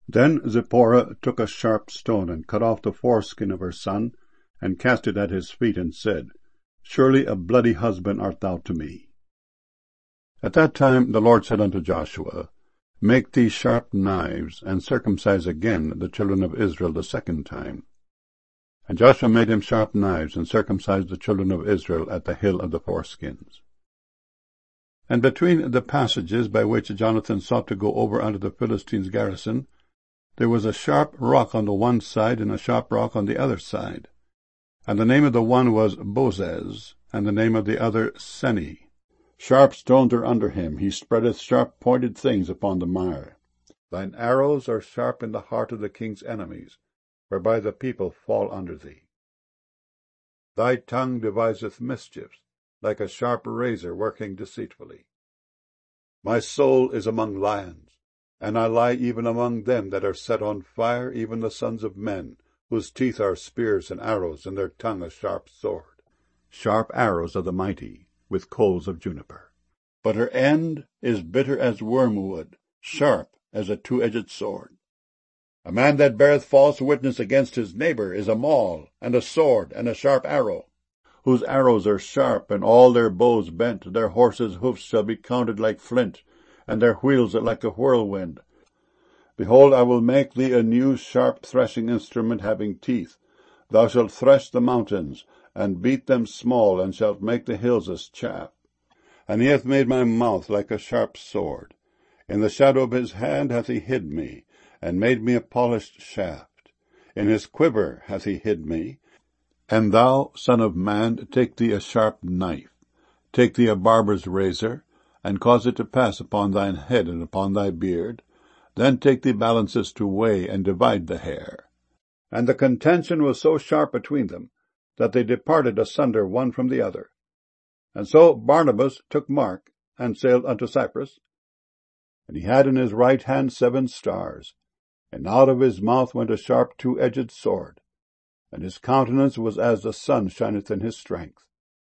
Then Zipporah took a sharp stone, and cut off the foreskin of her son, and cast it at his feet, and said, Surely a bloody husband art thou to me. At that time the Lord said unto Joshua, Make thee sharp knives, and circumcise again the children of Israel the second time. And Joshua made him sharp knives, and circumcised the children of Israel at the hill of the foreskins. And between the passages by which Jonathan sought to go over unto the Philistines' garrison, there was a sharp rock on the one side, and a sharp rock on the other side. And the name of the one was Bozez, and the name of the other Seni. Sharp stones are under him, he spreadeth sharp pointed things upon the mire. Thine arrows are sharp in the heart of the king's enemies, whereby the people fall under thee. Thy tongue deviseth mischiefs, like a sharp razor working deceitfully. My soul is among lions, and I lie even among them that are set on fire, even the sons of men, whose teeth are spears and arrows, and their tongue a sharp sword. Sharp arrows of the mighty, with coals of juniper. But her end is bitter as wormwood, sharp as a two-edged sword. A man that beareth false witness against his neighbor is a maul, and a sword, and a sharp arrow, whose arrows are sharp, and all their bows bent. Their horses' hoofs shall be counted like flint, and their wheels are like a whirlwind. Behold, I will make thee a new sharp threshing instrument having teeth. Thou shalt thresh the mountains, and beat them small, and shalt make the hills as chaff. And he hath made my mouth like a sharp sword. In the shadow of his hand hath he hid me, and made me a polished shaft. In his quiver hath he hid me. And thou, son of man, take thee a sharp knife, take thee a barber's razor, and cause it to pass upon thine head and upon thy beard. Then take thee balances to weigh and divide the hair. And the contention was so sharp between them, that they departed asunder one from the other. And so Barnabas took Mark, and sailed unto Cyprus. And he had in his right hand 7 stars, and out of his mouth went a sharp two-edged sword, and his countenance was as the sun shineth in his strength.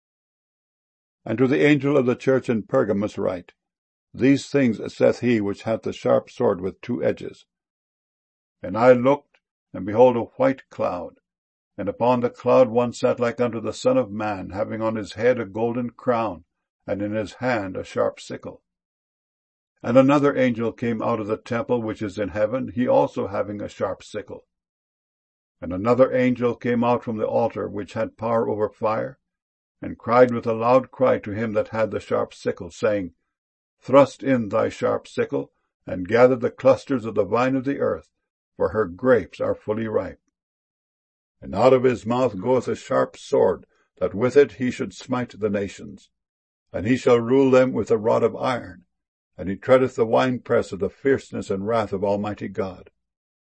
And to the angel of the church in Pergamos write, These things saith he which hath the sharp sword with 2 edges. And I looked, and behold a white cloud, and upon the cloud one sat like unto the Son of Man, having on his head a golden crown, and in his hand a sharp sickle. And another angel came out of the temple which is in heaven, he also having a sharp sickle. And another angel came out from the altar which had power over fire, and cried with a loud cry to him that had the sharp sickle, saying, Thrust in thy sharp sickle, and gather the clusters of the vine of the earth, for her grapes are fully ripe. And out of his mouth goeth a sharp sword, that with it he should smite the nations. And he shall rule them with a rod of iron, and he treadeth the winepress of the fierceness and wrath of Almighty God.